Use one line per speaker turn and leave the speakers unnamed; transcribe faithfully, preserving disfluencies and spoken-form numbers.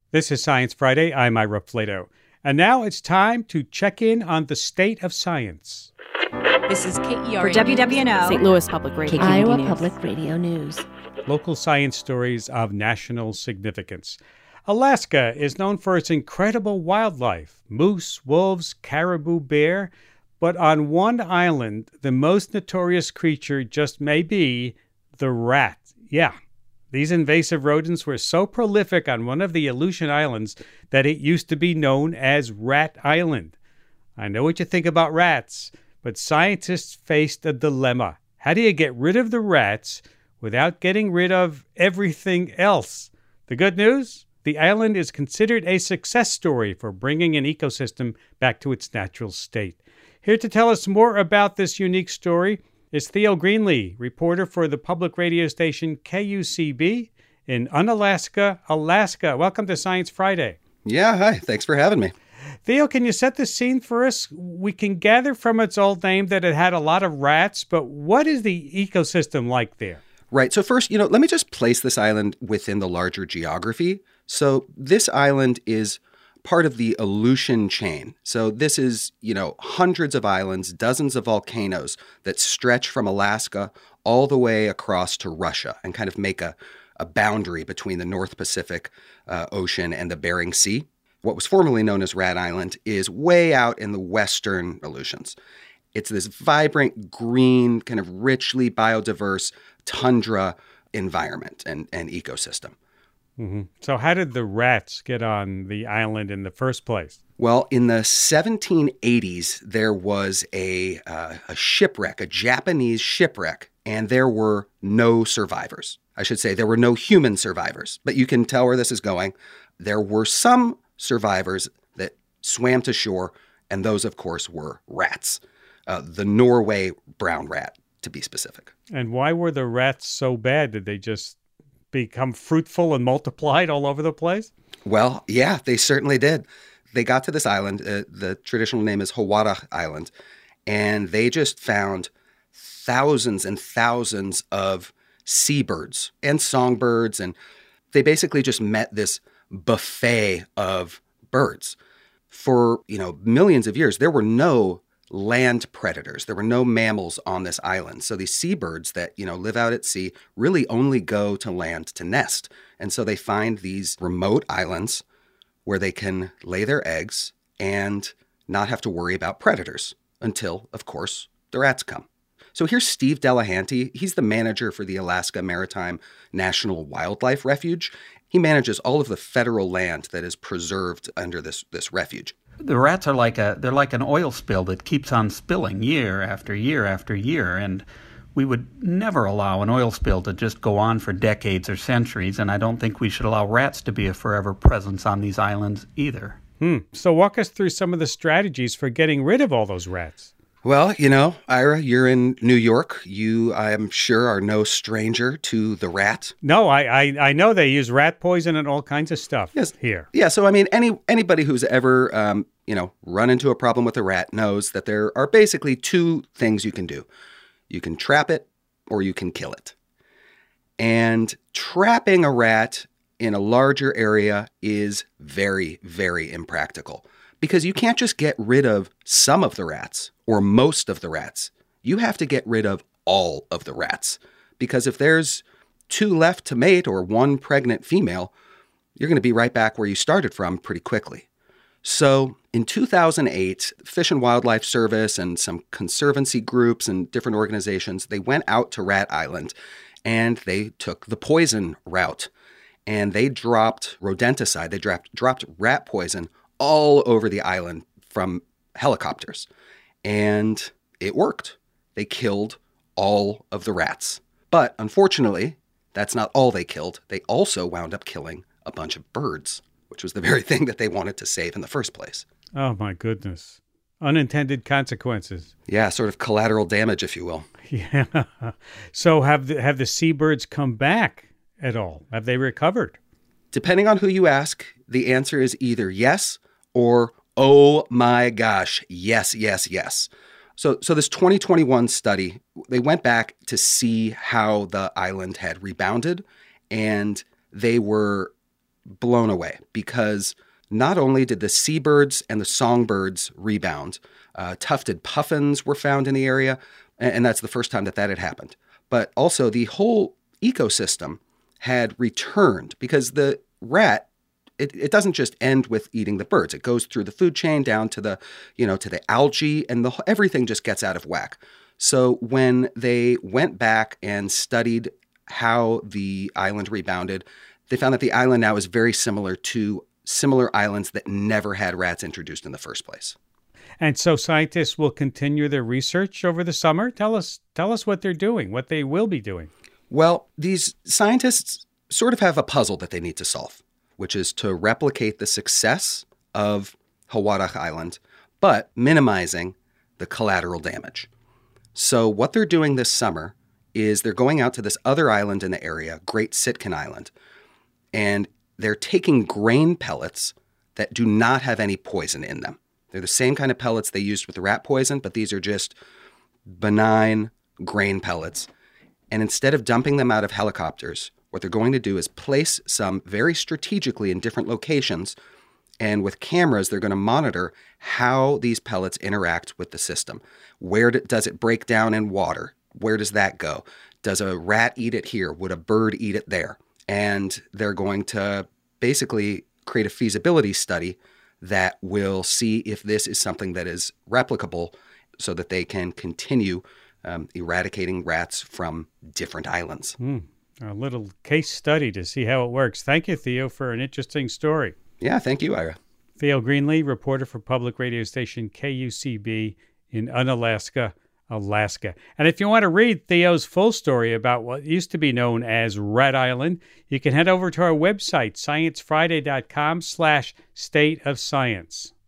This is Science Friday. I'm Ira Flatow. And now it's time to check in on the state of science.
This is K E R
for W W N O,
Saint Louis Public Radio,
Iowa Public Radio News.
Local science stories of national significance. Alaska is known for its incredible wildlife, moose, wolves, caribou, bear. But on one island, the most notorious creature just may be the rat. Yeah, these invasive rodents were so prolific on one of the Aleutian Islands that it used to be known as Rat Island. I know what you think about rats, but scientists faced a dilemma. How do you get rid of the rats without getting rid of everything else? The good news? The island is considered a success story for bringing an ecosystem back to its natural state. Here to tell us more about this unique story is Theo Greenlee, reporter for the public radio station K U C B in Unalaska, Alaska. Welcome to Science Friday.
Yeah, hi. Thanks for having me.
Theo, can you set the scene for us? We can gather from its old name that it had a lot of rats, but what is the ecosystem like there?
Right. So first, you know, let me just place this island within the larger geography. So this island is part of the Aleutian chain. So this is, you know, hundreds of islands, dozens of volcanoes that stretch from Alaska all the way across to Russia and kind of make a, a boundary between the North Pacific uh, Ocean and the Bering Sea. What was formerly known as Rat Island is way out in the western Aleutians. It's this vibrant, green, kind of richly biodiverse tundra environment and, and ecosystem.
Mm-hmm. So how did the rats get on the island in the first place?
Well, in the seventeen eighties, there was a, uh, a shipwreck, a Japanese shipwreck, and there were no survivors. I should say there were no human survivors, but you can tell where this is going. There were some survivors that swam to shore, and those, of course, were rats. Uh, the Norway brown rat, to be specific.
And why were the rats so bad? Did they just become fruitful and multiplied all over the place?
Well, yeah, they certainly did. They got to this island. Uh, the traditional name is Hawara Island. And they just found thousands and thousands of seabirds and songbirds. And they basically just met this buffet of birds. For, you know, millions of years, there were no land predators. There were no mammals on this island. So these seabirds that, you know, live out at sea really only go to land to nest. And so they find these remote islands where they can lay their eggs and not have to worry about predators until, of course, the rats come. So here's Steve Delahanty. He's the manager for the Alaska Maritime National Wildlife Refuge. He manages all of the federal land that is preserved under this, this refuge.
The rats are like a they're like an oil spill that keeps on spilling year after year after year, and we would never allow an oil spill to just go on for decades or centuries, and I don't think we should allow rats to be a forever presence on these islands either.
Hmm. So walk us through some of the strategies for getting rid of all those rats.
Well, you know, Ira, you're in New York. You, I'm sure, are no stranger to the rat.
No, I, I, I know they use rat poison and all kinds of stuff
yes.
here.
Yeah, so I mean, any anybody who's ever, um, you know, run into a problem with a rat knows that there are basically two things you can do. You can trap it or you can kill it. And trapping a rat in a larger area is very, very impractical. Because you can't just get rid of some of the rats or most of the rats. You have to get rid of all of the rats. Because if there's two left to mate or one pregnant female, you're going to be right back where you started from pretty quickly. So in two thousand eight, Fish and Wildlife Service and some conservancy groups and different organizations, they went out to Rat Island and they took the poison route. And they dropped rodenticide, they dropped, dropped rat poison all over the island from helicopters. And it worked. They killed all of the rats. But unfortunately, that's not all they killed. They also wound up killing a bunch of birds, which was the very thing that they wanted to save in the first place.
Oh, my goodness. Unintended consequences.
Yeah, sort of collateral damage, if you will.
Yeah. So have the, have the seabirds come back at all? Have they recovered?
Depending on who you ask, the answer is either yes or, oh my gosh, yes, yes, yes. So so this twenty twenty-one study, they went back to see how the island had rebounded, and they were blown away because not only did the seabirds and the songbirds rebound, uh, tufted puffins were found in the area, and, and that's the first time that that had happened. But also the whole ecosystem had returned because the rat, it, it doesn't just end with eating the birds. It goes through the food chain down to the, you know, to the algae, and the, everything just gets out of whack. So when they went back and studied how the island rebounded, they found that the island now is very similar to similar islands that never had rats introduced in the first place.
And so scientists will continue their research over the summer. Tell us, tell us what they're doing, what they will be doing.
Well, these scientists sort of have a puzzle that they need to solve, which is to replicate the success of Hawadach Island, but minimizing the collateral damage. So what they're doing this summer is they're going out to this other island in the area, Great Sitkin Island, and they're taking grain pellets that do not have any poison in them. They're the same kind of pellets they used with the rat poison, but these are just benign grain pellets. And instead of dumping them out of helicopters, what they're going to do is place some very strategically in different locations. And with cameras, they're going to monitor how these pellets interact with the system. Where do, does it break down in water? Where does that go? Does a rat eat it here? Would a bird eat it there? And they're going to basically create a feasibility study that will see if this is something that is replicable so that they can continue um, eradicating rats from different islands.
Mm, a little case study to see how it works. Thank you, Theo, for an interesting story.
Yeah, thank you, Ira.
Theo Greenlee, reporter for public radio station K U C B in Unalaska, Alaska. And if you want to read Theo's full story about what used to be known as Rat Island, you can head over to our website, sciencefriday.com slash state of science.